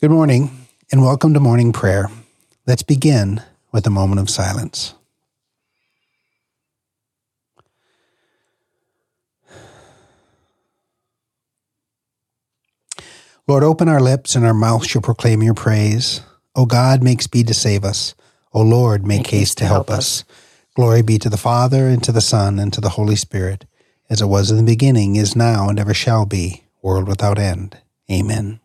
Good morning, and welcome to morning prayer. Let's begin with a moment of silence. Lord, open our lips, and our mouth shall proclaim your praise. O God, make speed to save us. O Lord, make haste to help us. Glory be to the Father, and to the Son, and to the Holy Spirit, as it was in the beginning, is now, and ever shall be, world without end. Amen.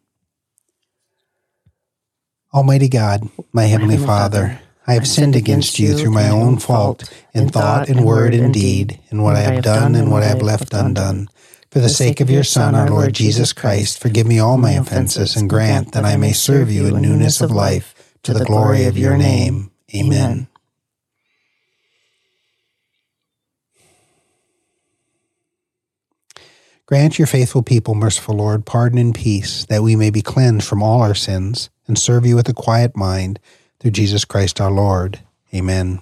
Almighty God, my heavenly Father, I have sinned against you through my own fault, in thought and word and deed, in what I have done and what I have left undone. For the sake of your Son, our Lord Jesus Christ, forgive me all my offenses, and grant that I may serve you in newness of life, to the glory of your name. Amen. Grant your faithful people, merciful Lord, pardon and peace, that we may be cleansed from all our sins, and serve you with a quiet mind, through Jesus Christ our Lord. Amen.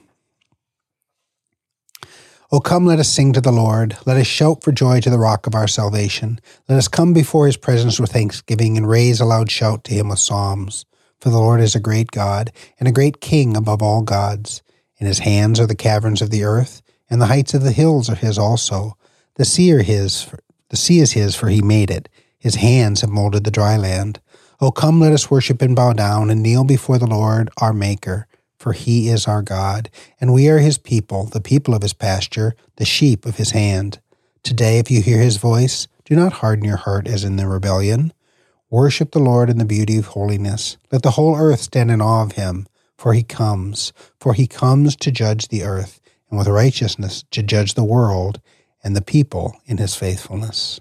O come, let us sing to the Lord. Let us shout for joy to the rock of our salvation. Let us come before his presence with thanksgiving, and raise a loud shout to him with psalms. For the Lord is a great God, and a great King above all gods. In his hands are the caverns of the earth, and the heights of the hills are his also. The sea is his, for he made it. His hands have molded the dry land. O come, let us worship and bow down, and kneel before the Lord our Maker. For he is our God, and we are his people, the people of his pasture, the sheep of his hand. Today, if you hear his voice, do not harden your heart as in the rebellion. Worship the Lord in the beauty of holiness. Let the whole earth stand in awe of him, for he comes to judge the earth, and with righteousness to judge the world and the people in his faithfulness.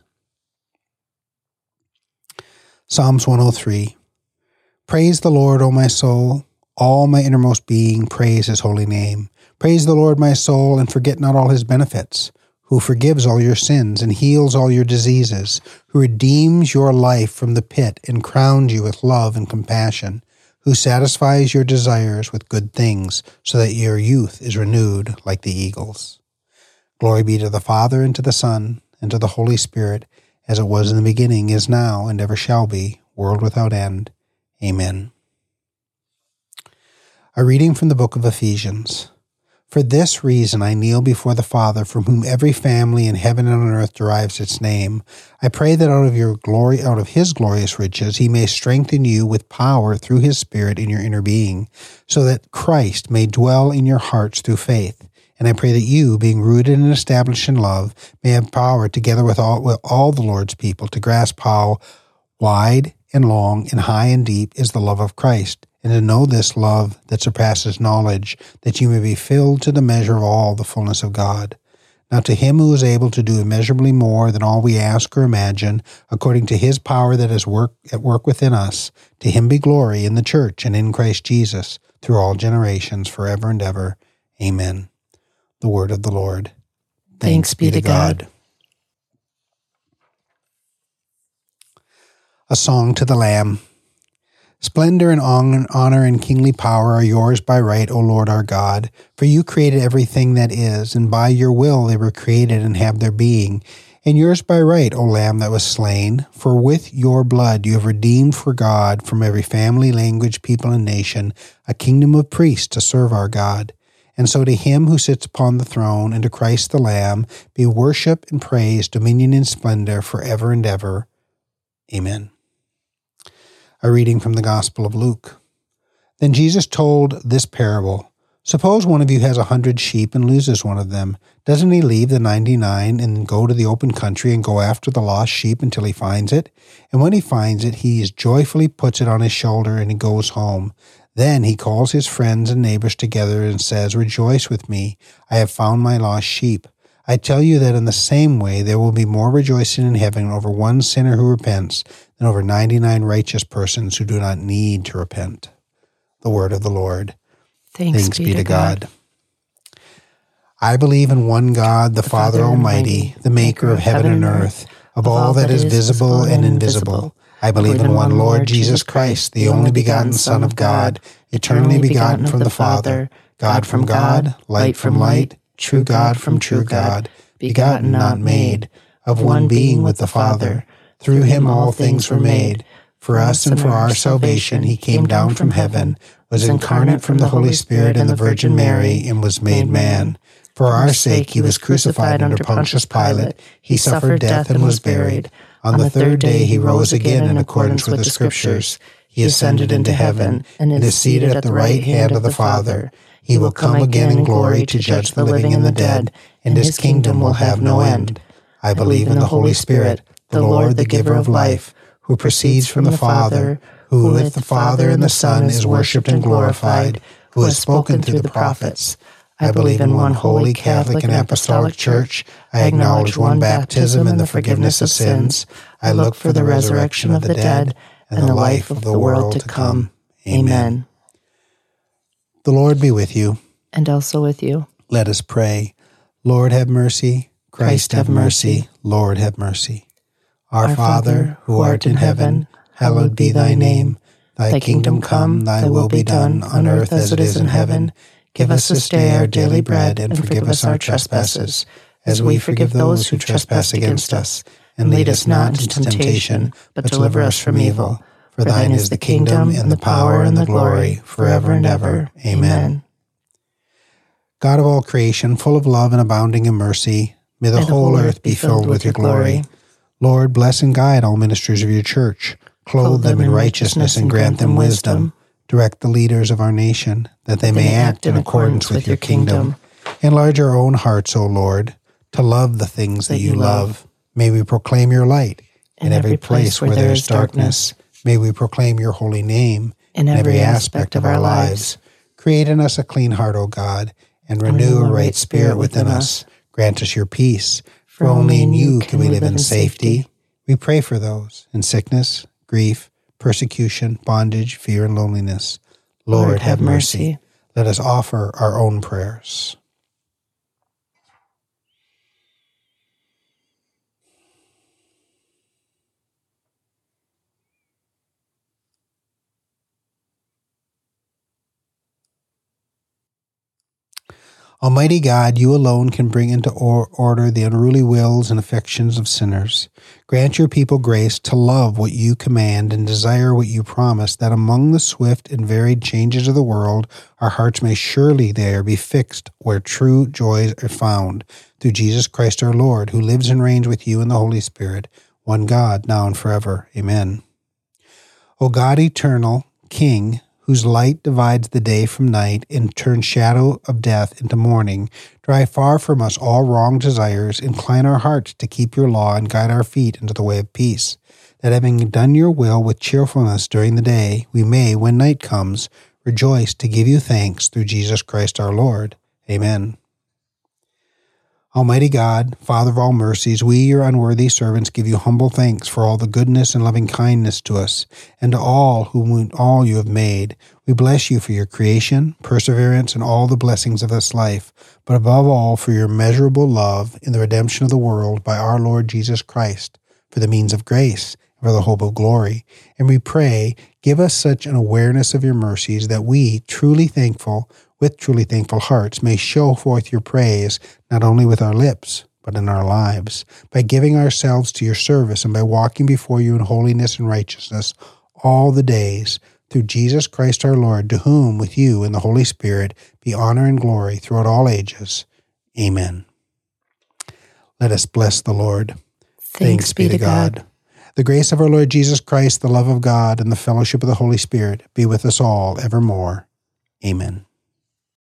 Psalms 103. Praise the Lord, O my soul. All my innermost being, praise his holy name. Praise the Lord, my soul, and forget not all his benefits, who forgives all your sins and heals all your diseases, who redeems your life from the pit and crowns you with love and compassion, who satisfies your desires with good things, so that your youth is renewed like the eagles. Glory be to the Father, and to the Son, and to the Holy Spirit, as it was in the beginning, is now, and ever shall be, world without end. Amen. A reading from the book of Ephesians. For this reason I kneel before the Father, from whom every family in heaven and on earth derives its name. I pray that out of his glorious riches, he may strengthen you with power through his Spirit in your inner being, so that Christ may dwell in your hearts through faith. And I pray that you, being rooted and established in love, may have power, together with all the Lord's people, to grasp how wide and long and high and deep is the love of Christ, and to know this love that surpasses knowledge, that you may be filled to the measure of all the fullness of God. Now to him who is able to do immeasurably more than all we ask or imagine, according to his power that is at work within us, to him be glory in the church and in Christ Jesus, through all generations, forever and ever. Amen. The word of the Lord. Thanks be to God. A song to the Lamb. Splendor and honor and kingly power are yours by right, O Lord our God. For you created everything that is, and by your will they were created and have their being. And yours by right, O Lamb that was slain. For with your blood you have redeemed for God from every family, language, people, and nation, a kingdom of priests to serve our God. And so to him who sits upon the throne, and to Christ the Lamb, be worship and praise, dominion and splendor, forever and ever. Amen. A reading from the Gospel of Luke. Then Jesus told this parable. Suppose one of you has 100 sheep and loses one of them. Doesn't he leave the 99 and go to the open country and go after the lost sheep until he finds it? And when he finds it, he joyfully puts it on his shoulder and he goes home. Then he calls his friends and neighbors together and says, Rejoice with me, I have found my lost sheep. I tell you that in the same way there will be more rejoicing in heaven over one sinner who repents than over 99 righteous persons who do not need to repent. The word of the Lord. Thanks be to God. I believe in one God, the Father Almighty, the maker of heaven and earth, of all that is visible and invisible. I believe in one Lord Jesus Christ, the only begotten Son of God, eternally begotten from the Father, God from God, light from light, true God from true God, begotten, not made, of one being with the Father. Through him all things were made. For us and for our salvation he came down from heaven, was incarnate from the Holy Spirit and the Virgin Mary, and was made man. For our sake he was crucified under Pontius Pilate. He suffered death and was buried. On the third day he rose again in accordance with the Scriptures. He ascended into heaven and is seated at the right hand of the Father. He will come again in glory to judge the living and the dead, and his kingdom will have no end. I believe in the Holy Spirit, the Lord, the giver of life, who proceeds from the Father, who with the Father and the Son is worshipped and glorified, who has spoken through the prophets. I believe in one holy Catholic and Apostolic Church. I acknowledge one baptism and the forgiveness of sins. I look for the resurrection of the dead and the life of the world to come. Amen. The Lord be with you. And also with you. Let us pray. Lord, have mercy. Christ, have mercy. Lord, have mercy. Our Father, who art in heaven, hallowed be thy name. Thy kingdom come, thy will be done, on earth as it is in heaven. Give us this day our daily bread, and forgive us our trespasses, as we forgive those who trespass against us. And lead us not into temptation, but deliver us from evil. For thine is the kingdom, and the power, and the glory, forever and ever. Amen. God of all creation, full of love and abounding in mercy, may the whole earth be filled with your glory. Lord, bless and guide all ministers of your church. Clothe them in righteousness and grant them wisdom. Direct the leaders of our nation, that they may act in accordance with your kingdom. Enlarge our own hearts, O Lord, to love the things that you love. May we proclaim your light in every place where there is darkness. May we proclaim your holy name in every aspect of our lives. Create in us a clean heart, O God, and renew a right spirit within us. Grant us your peace, for only in you can we live in safety. We pray for those in sickness, grief, persecution, bondage, fear, and loneliness. Lord, have mercy. Let us offer our own prayers. Almighty God, you alone can bring into order the unruly wills and affections of sinners. Grant your people grace to love what you command and desire what you promise, that among the swift and varied changes of the world, our hearts may surely there be fixed where true joys are found, through Jesus Christ our Lord, who lives and reigns with you in the Holy Spirit, one God, now and forever. Amen. O God, eternal King, whose light divides the day from night and turns shadow of death into morning, drive far from us all wrong desires, incline our hearts to keep your law, and guide our feet into the way of peace, that having done your will with cheerfulness during the day, we may, when night comes, rejoice to give you thanks through Jesus Christ our Lord. Amen. Almighty God, Father of all mercies, we, your unworthy servants, give you humble thanks for all the goodness and loving kindness to us, and to all you have made. We bless you for your creation, perseverance, and all the blessings of this life, but above all for your measurable love in the redemption of the world by our Lord Jesus Christ, for the means of grace, and for the hope of glory. And we pray, give us such an awareness of your mercies that we, with truly thankful hearts, may show forth your praise, not only with our lips, but in our lives, by giving ourselves to your service and by walking before you in holiness and righteousness all the days, through Jesus Christ our Lord, to whom, with you and the Holy Spirit, be honor and glory throughout all ages. Amen. Let us bless the Lord. Thanks be to God. The grace of our Lord Jesus Christ, the love of God, and the fellowship of the Holy Spirit be with us all evermore. Amen.